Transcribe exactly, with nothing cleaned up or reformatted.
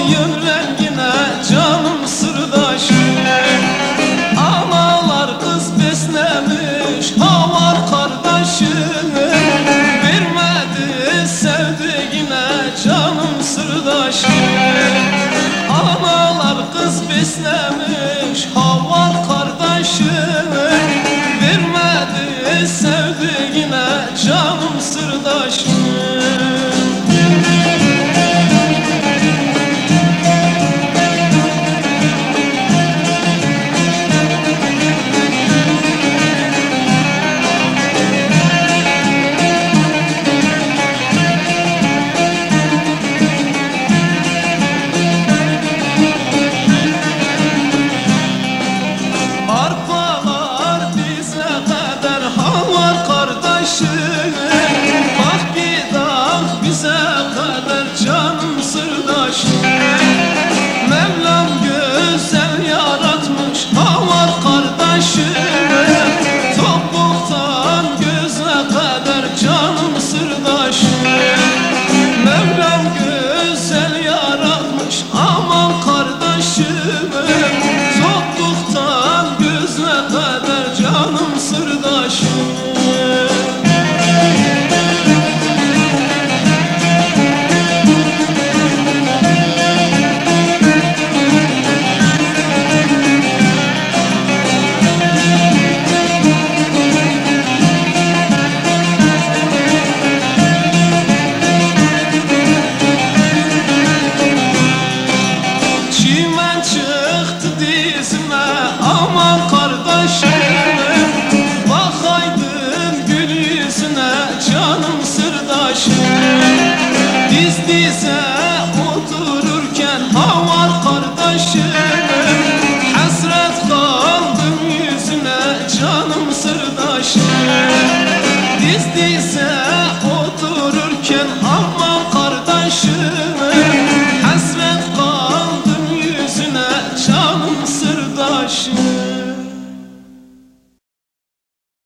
yön rengine canım sırdaşım. Analar kız beslemiş havar kardeşim, vermedi sevdiğine canım sırdaşım. Analar kız beslemiş havar kardeşim, vermedi sevdiğine canım sırdaşım. Bak bir dağ bize kadar canım sırdaşım. Mevlam güzel yaratmış havar kardeşim, topuktan göze kadar canım sırdaşım. Mevlam güzel yaratmış aman kardeşim, topuktan göze kadar canım sırdaşım. Çimen çıktı dizime aman kardeşim, bakaydım gül yüzüne canım sırdaşım. Diz dize otururken havar kardeşim, hasret kaldım yüzüne canım sırdaşım. Diz dize